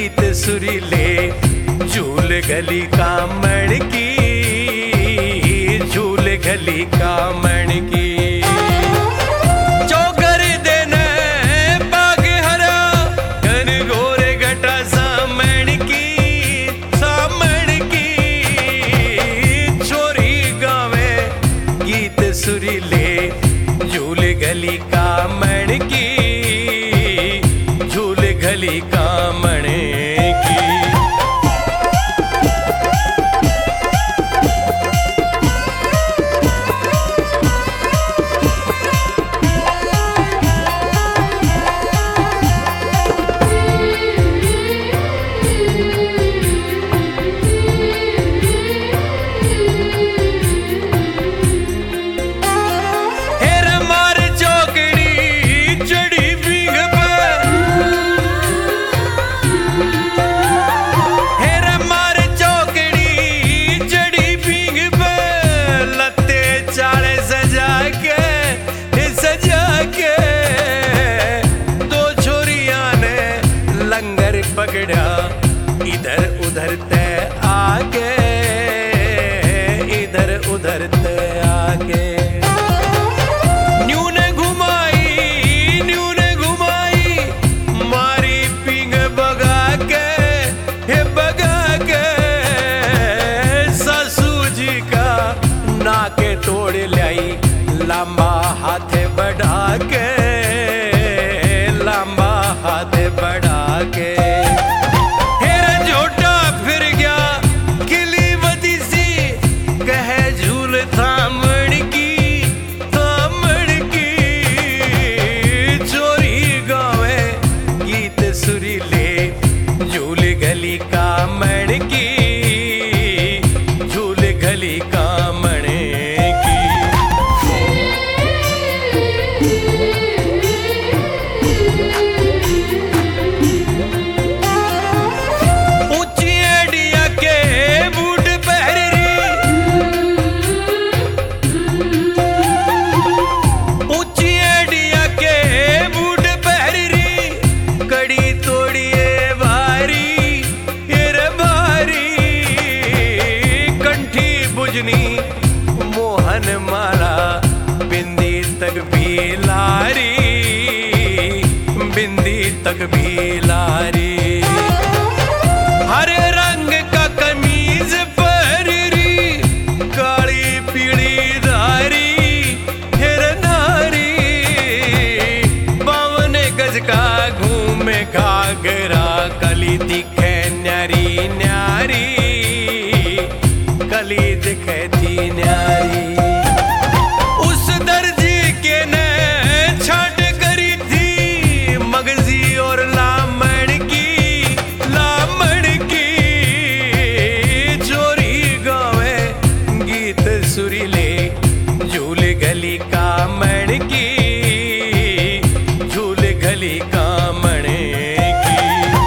गीत सुरीले झूल गली कामण की, झूल गली कामण की। चौकर देने बाग हरा घन घोर घटा सामण की, सामण की। छोरी गावे गीत सुरीले झूल गली कामण की, झूल गली कामण की। पकड़ा इधर उधर ते आगे, इधर उधर ते आगे। न्यू ने घुमाई मारी पिंग बगा के, हे बगा के। सासू जी का नाके तोड़ लाई लंबा हाथ बढ़ा के, लंबा हाथ बढ़ा के। सुरीले झूल गली कामण की, झूल गली कामण की। ऊंची एडिया के बूट पहन री, ऊंची एडिया के बूट पहन री। कड़ी तोड़िए भारी हिर भारी, कंठी बुझनी मोहन माला बिंदी तक भी लारी, बिंदी तक भी लारी। हरे रंग का कमीज पहरी, काली पीली धारी हिर नारी। 52 गज का घूमे घाघरा, कली दिखे न्यारी न्यारी, कली दिखे थी न्यारी। उस दर्जी के ने छाट करी थी मगजी और लामण की, लामण की। चोरी गावे गीत सुरीले झूल गली कामण की, झूल गली कामण की।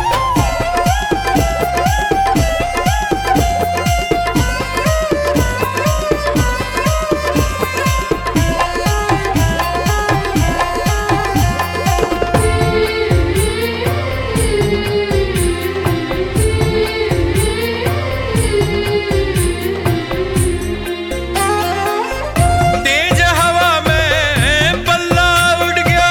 तेज हवा में पल्ला उड़ गया,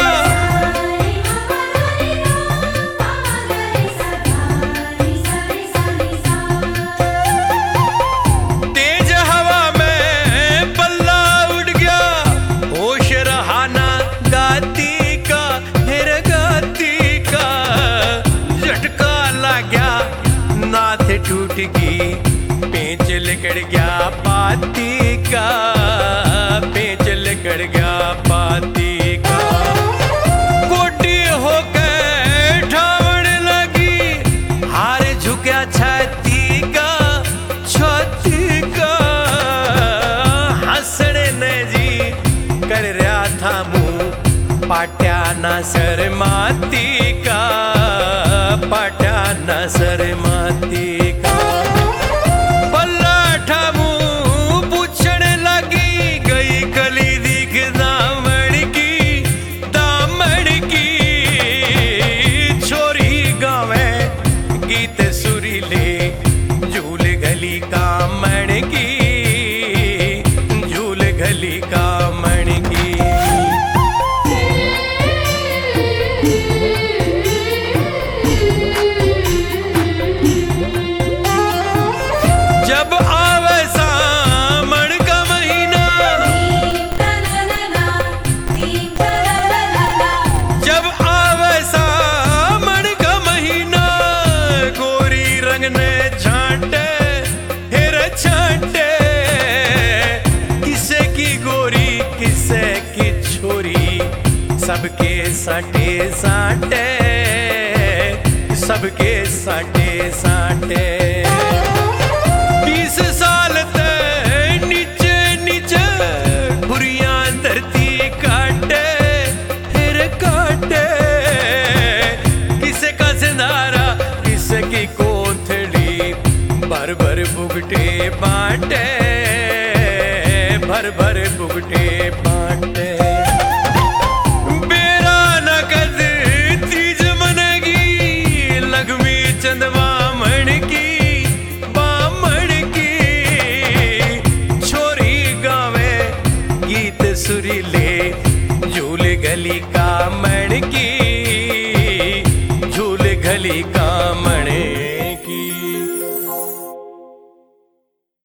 तेज हवा में पल्ला उड़ गया। होश रहा ना गाती का, हिर गाती का। झटका लग गया नाथ टूट गई, पेंच लिकड़ गया पाती का, पेंच लिकड़ गया पाती का। गोटी होकर ठावण लगी, हार झुका छाती का, छाती का। हंसने ने जी कर रहा था मुंह, पाट्या ना सर माती का, पाट्या ना सर माती का। पल्ला ठामू पूछण लगी, गई कली दिख दामण की, दामण की। छोरी गावे गीत सुरीले झूल गली का मण की, झूल गली का मण की। जब आवे सावन का महीना, जब आवे सावन का महीना, गोरी रंग ने छांटे हेर छांटे, किसे की गोरी किसे की छोरी, सबके साटे साटे, सबके साटे साटे।